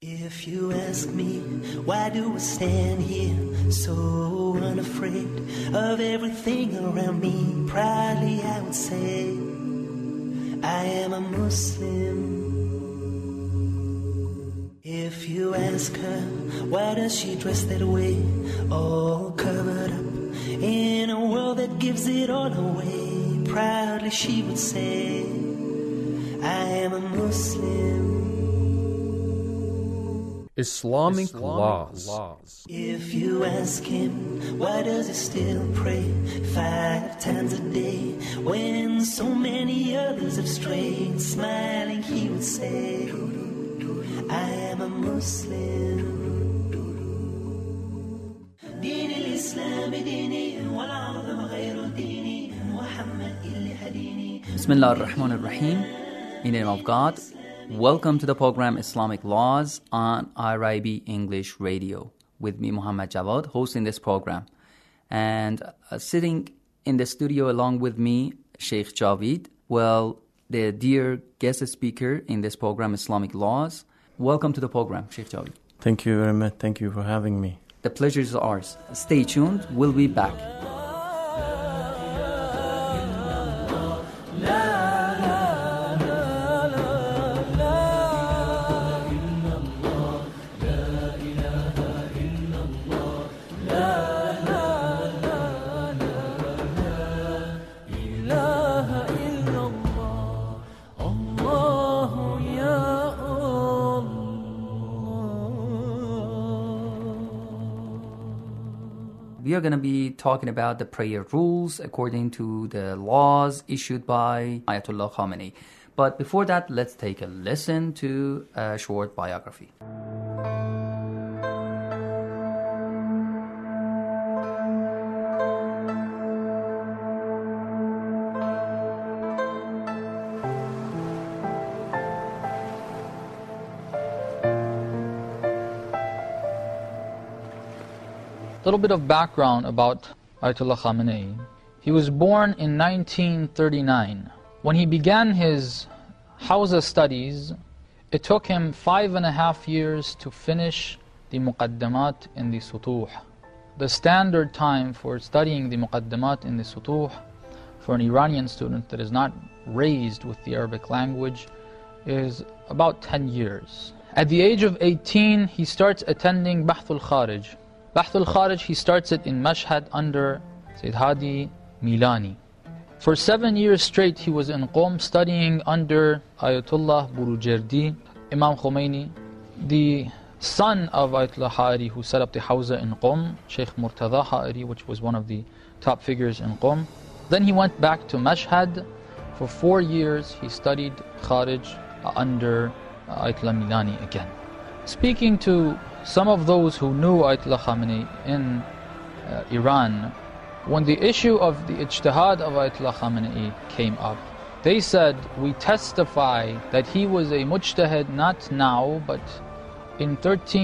If you ask me, why do I stand here so unafraid of everything around me? Proudly I would say, I am a Muslim. If you ask her, why does she dress that way, all covered up in a world that gives it all away? Proudly she would say, I am a Muslim. Islamic laws. If you ask him, why does he still pray 5 times a day when so many others have strayed? Smiling he would say, I am a Muslim. دين الإسلام ديني والعظم غير ديني محمد اللي هديني. Bismillah ar-Rahman ar-Rahim. In the name of God. Welcome to the program Islamic Laws on IRIB English Radio. With me, Muhammad Jawad, hosting this program. And sitting in the studio along with me, Sheikh Javid. Well, the dear guest speaker in this program, Islamic Laws. Welcome to the program, Sheikh Javid. Thank you very much. Thank you for having me. The pleasure is ours. Stay tuned. We'll be back. We are going to be talking about the prayer rules according to the laws issued by Ayatollah Khamenei. But before that, let's take a listen to a short biography. A little bit of background about Ayatollah Khamenei. He was born in 1939. When he began his Hawza studies, it took him 5.5 years to finish the Muqaddamat in the Sutuh. The standard time for studying the Muqaddamat in the Sutuh for an Iranian student that is not raised with the Arabic language is about 10 years. At the age of 18, he starts attending Bahthul Kharij. Bahthul Kharij, he starts it in Mashhad under Sayyid Hadi Milani. For 7 years straight, he was in Qom studying under Ayatollah Burujerdi, Imam Khomeini, the son of Ayatollah Ha'ari who set up the Hawza in Qom, Sheikh Murtada Ha'ari, which was one of the top figures in Qom. Then he went back to Mashhad. For 4 years, he studied Kharij under Ayatollah Milani again. Speaking to some of those who knew Ayatollah Khamenei in Iran, when the issue of the ijtihad of Ayatollah Khamenei came up, they said, we testify that he was a mujtahid not now, but in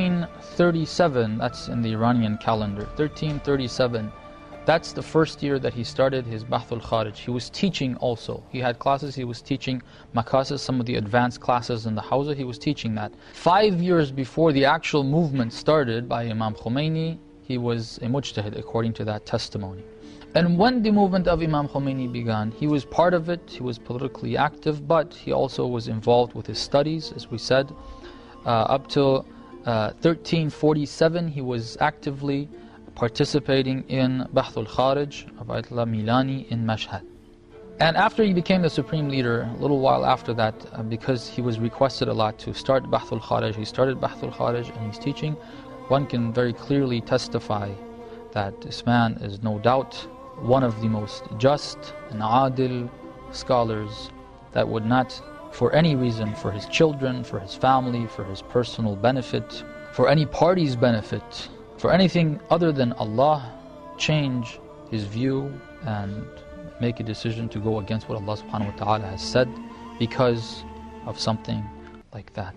1337, that's in the Iranian calendar, 1337, that's the first year that he started his Bahthul Kharij. He was teaching also. He had classes, he was teaching Makasis, some of the advanced classes in the Hawza, he was teaching that. 5 years before the actual movement started by Imam Khomeini, he was a mujtahid according to that testimony. And when the movement of Imam Khomeini began, he was part of it, he was politically active, but he also was involved with his studies, as we said. Up till 1347, he was actively participating in Bahthul Kharij of Ayatollah Milani in Mashhad. And after he became the supreme leader, a little while after that, because he was requested a lot to start Bahthul Kharij, he started Bahthul Kharij and he's teaching. One can very clearly testify that this man is no doubt one of the most just and adil scholars that would not, for any reason, for his children, for his family, for his personal benefit, for any party's benefit, for anything other than Allah, change his view and make a decision to go against what Allah subhanahu wa ta'ala has said because of something like that.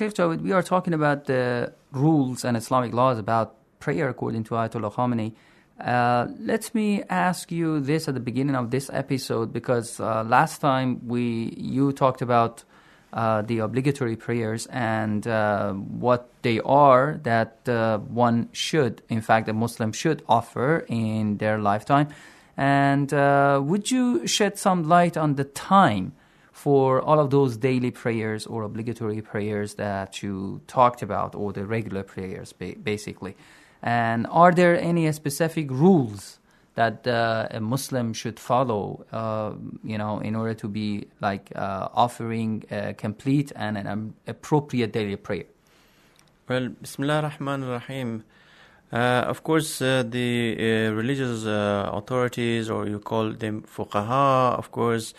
Sheikh Jawed, we are talking about the rules and Islamic laws about prayer according to Ayatollah Khamenei. Let me ask you this at the beginning of this episode, because last time you talked about the obligatory prayers and what they are that one should, in fact, a Muslim should offer in their lifetime. And would you shed some light on the time for all of those daily prayers or obligatory prayers that you talked about, or the regular prayers, basically? And are there any specific rules that a Muslim should follow, in order to be offering a complete and an appropriate daily prayer? Well, Bismillah ar-Rahman ar-Rahim. Of course, the religious authorities, or you call them fuqaha, of course,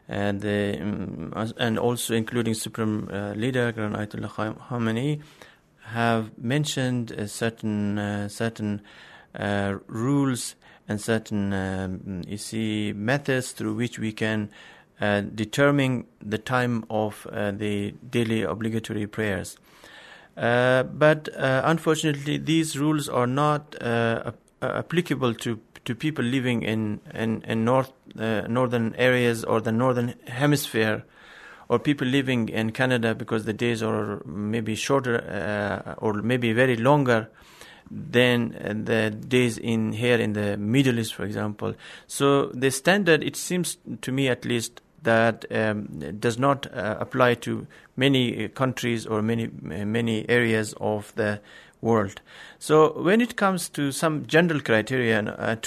and also including Supreme Leader Grand Ayatollah Khamenei, have mentioned certain rules and certain methods through which we can determine the time of the daily obligatory prayers. But unfortunately, these rules are not applicable to people living in northern areas or the northern hemisphere, or people living in Canada, because the days are maybe shorter or maybe very longer than the days here in the Middle East, for example. So the standard, it seems to me at least, that does not apply to many countries or many areas of the world. So when it comes to some general criteria,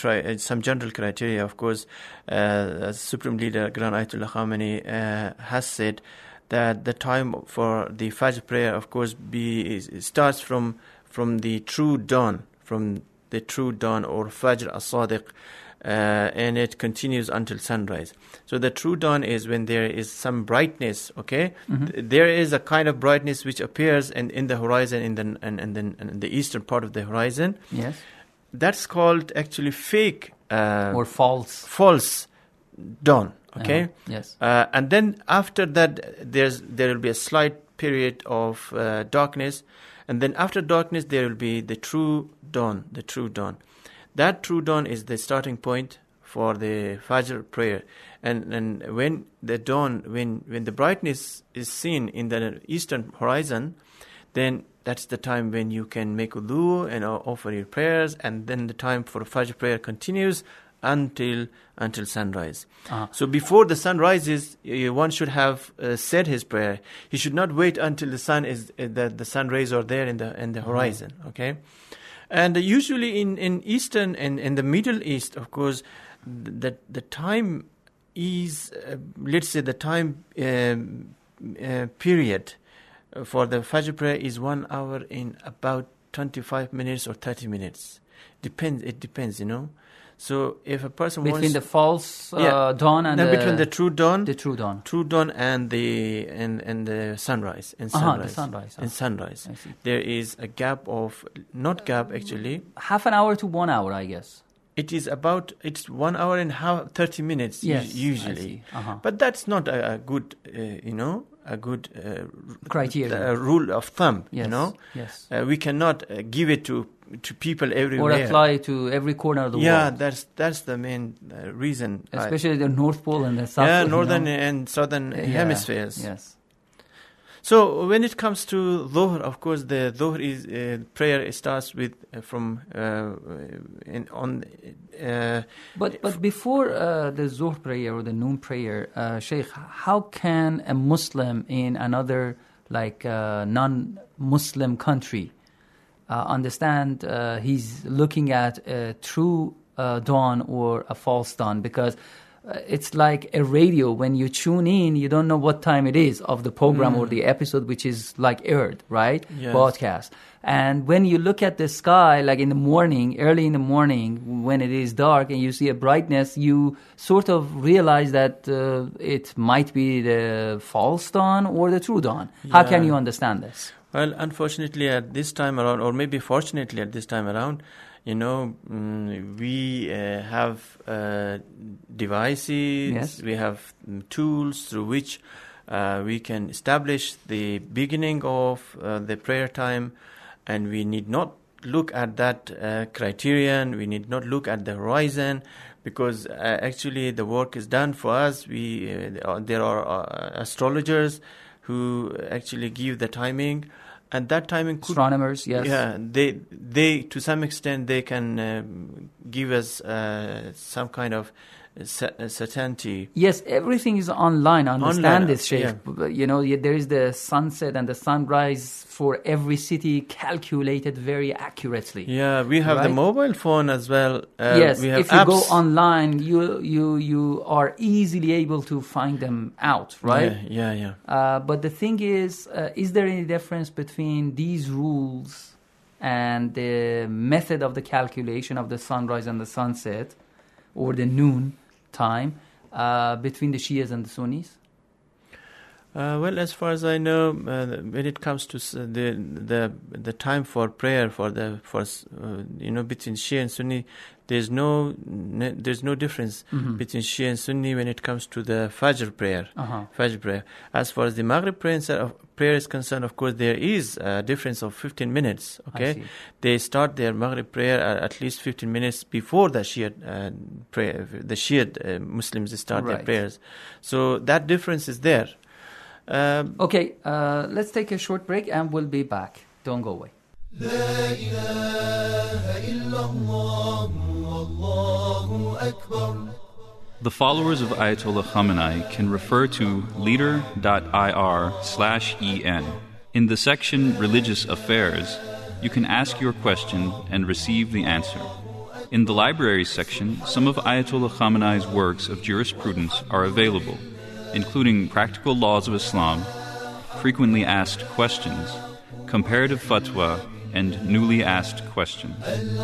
of course, Supreme Leader Grand Ayatollah Khamenei has said that the time for the Fajr prayer, of course, starts from the true dawn, or Fajr as-Sadiq, and it continues until sunrise. So the true dawn is when there is some brightness, okay? Mm-hmm. There is a kind of brightness which appears in the horizon, in the eastern part of the horizon. Yes. That's called actually fake or false dawn, okay? Yes. And then after that, there will be a slight period of darkness, and then after darkness there will be the true dawn. That true dawn is the starting point for the Fajr prayer. And when the dawn, when the brightness is seen in the eastern horizon, then that's the time when you can make wudu and offer your prayers, and then the time for Fajr prayer continues until sunrise. So before the sun rises, one should have said his prayer. He should not wait until the sun rays are there in the horizon. Okay. And usually in Eastern and in the Middle East, of course, the time is, let's say, the time period for the Fajr prayer is 1 hour in about 25 minutes or 30 minutes. It depends, So if a person between the false dawn and between the true dawn, and the sunrise, sunrise, there is a gap of actually half an hour to 1 hour, I guess. It's 1 hour and 30 minutes. Yes, usually, but that's not a good criteria, rule of thumb. Yes. Yes. We cannot give it to people everywhere, or apply to every corner of the world. Yeah, that's the main reason. Especially the North Pole and the South Pole. Northern and southern hemispheres. Yes. So when it comes to Dhuhr, of course, the Dhuhr is prayer starts with But before the Zuhr prayer or the noon prayer, Sheikh, how can a Muslim in another non-Muslim country understand he's looking at a true dawn or a false dawn? Because it's like a radio. When you tune in, you don't know what time it is of the program or the episode which is aired, right? Yes. Broadcast. And when you look at the sky, in the morning, early in the morning, when it is dark and you see a brightness, you sort of realize that it might be the false dawn or the true dawn. Yeah. How can you understand this? Well, unfortunately at this time around, or maybe fortunately at this time around, we have devices, yes. We have tools through which We can establish the beginning of the prayer time, and we need not look at that criterion. We need not look at the horizon, because actually the work is done for us. There are astrologers who actually give the timing, and that timing could, astronomers, yes. Yeah, they to some extent they can give us some kind of certainty. Yes, everything is online. I understand this, Sheikh. Yeah. There is the sunset and the sunrise for every city calculated very accurately. Yeah, we have the Right? mobile phone as well. Yes, we have if you go apps. online, you are easily able to find them out, right? Yeah. But the thing is there any difference between these rules and the method of the calculation of the sunrise and the sunset, or the noon time, between the Shias and the Sunnis? Well, as far as I know, when it comes to the time for prayer between Shia and Sunni, there's no difference between Shia and Sunni when it comes to the Fajr prayer. Fajr prayer. As far as the Maghrib prayer is concerned, of course, there is a difference of 15 minutes. I Okay, see. they start their Maghrib prayer at least 15 minutes before the Shia prayer. The Shia Muslims start their Right. prayers, so that difference is there. Okay, let's take a short break and we'll be back. Don't go away. The followers of Ayatollah Khamenei can refer to leader.ir/en. In the section Religious Affairs, you can ask your question and receive the answer. In the Libraries section, some of Ayatollah Khamenei's works of jurisprudence are available, including Practical Laws of Islam, Frequently Asked Questions, Comparative Fatwa, and Newly Asked Questions.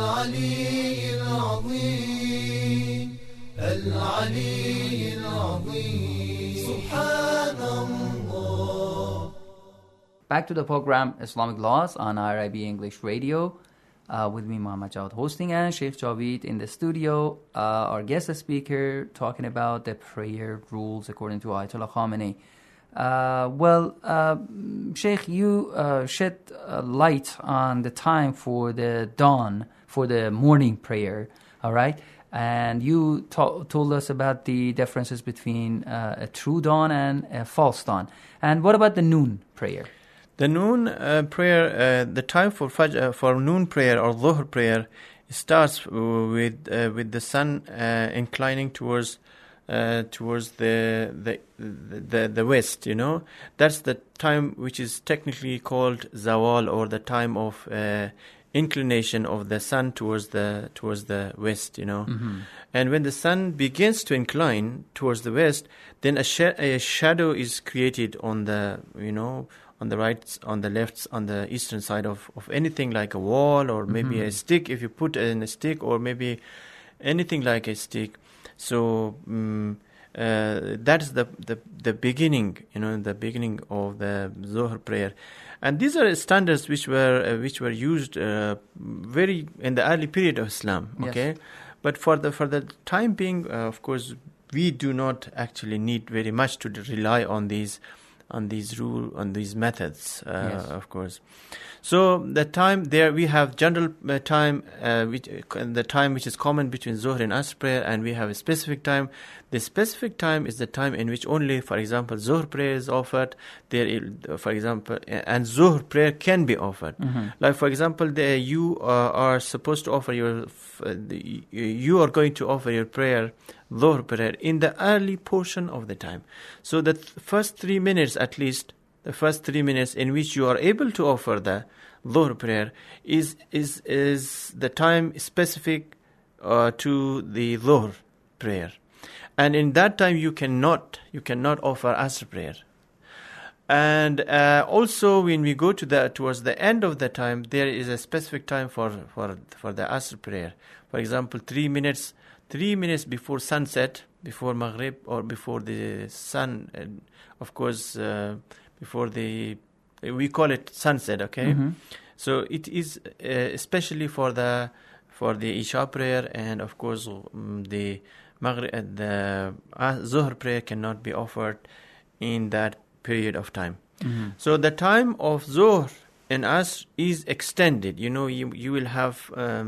Back to the program Islamic Laws on IRIB English Radio. With me, Muhammad Jawad, hosting, and Sheikh Javid in the studio. Our guest speaker talking about the prayer rules according to Ayatollah Khamenei. Sheikh, you shed light on the time for the dawn, for the morning prayer, all right? And you told us about the differences between a true dawn and a false dawn. And what about the noon prayer? The noon prayer, the time for noon prayer or Dhuhr prayer starts with the sun inclining towards the west. That's the time which is technically called zawal, or the time of inclination of the sun towards the west. And when the sun begins to incline towards the west, then a shadow is created on the on the right, on the left, on the eastern side of anything like a wall, or maybe a stick, if you put in a stick, or maybe anything like a stick. So that's the beginning, the beginning of the Dhuhr prayer. And these are standards which were used very in the early period of Islam. Okay, yes. But for the time being, of course, we do not actually need very much to rely on these methods, yes. Of course. So the time there, we have general time, the time which is common between Zuhr and Asr prayer, and we have a specific time. The specific time is the time in which only, for example, Zuhr prayer is offered. For example, and Zuhr prayer can be offered. Like, for example, you are supposed to offer you are going to offer your prayer, Dhuhr prayer, in the early portion of the time. So the first 3 minutes, at least, the first 3 minutes in which you are able to offer the Dhuhr prayer is the time specific to the Dhuhr prayer. And in that time you cannot offer Asr prayer. And also when we go towards the end of the time, there is a specific time for the Asr prayer. For example, 3 minutes before sunset, before Maghrib, or before the sun, and of course before we call it sunset. Okay, so it is especially for the Isha prayer, and of course the Maghrib, the Zuhr prayer cannot be offered in that period of time. So the time of Zuhr and Asr is extended. You know, you will have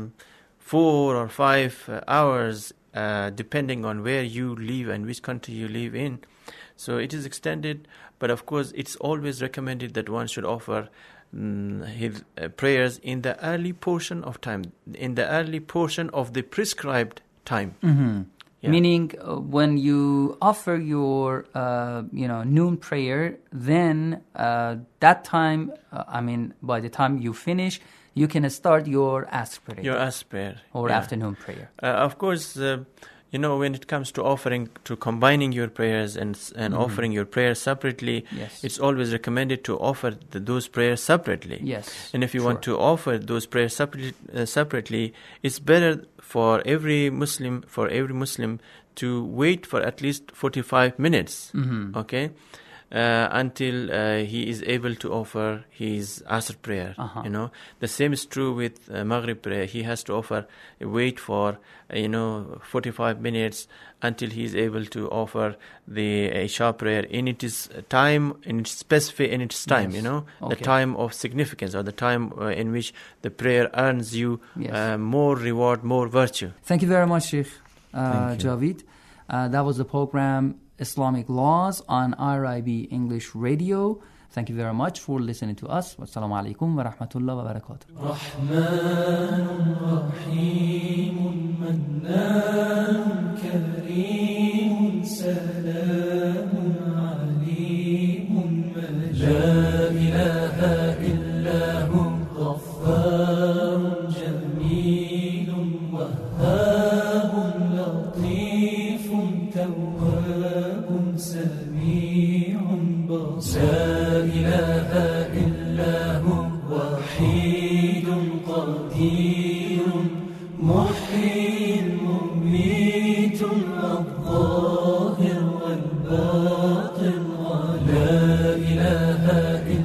4 or 5 hours depending on where you live and which country you live in. So it is extended, but of course it's always recommended that one should offer his prayers in the early portion of time, in the early portion of the prescribed time. Yeah. Meaning, when you offer your, noon prayer, then that time, by the time you finish, you can start your Asr prayer. Your Asr prayer. Or afternoon prayer. Of course, when it comes to combining your prayers and offering your prayers separately, yes, it's always recommended to offer those prayers separately. Yes. And if you want to offer those prayers separately, it's better for every Muslim to wait for at least 45 minutes, okay, until he is able to offer his Asr prayer. The same is true with Maghrib prayer. He has to wait for 45 minutes until he is able to offer the Isha prayer in its time, in its time. Yes. The time of significance, or the time in which the prayer earns you more reward, more virtue. Thank you very much, Sheikh Javid. That was the program Islamic Laws on IRIB English Radio. Thank you very much for listening to us. Wassalamu alaikum wa rahmatullahi wa barakatuh. Rahmanun Rahimun Mannanun Kareemun Salamun Alimun La ilaha illahu Ghaffarun Jamilun Wahhabun Latifun Tawwabun Sami'un Basir. لا إله إلا هو وحيد قدير محيي مميت الظاهر والباطن لا إله إلا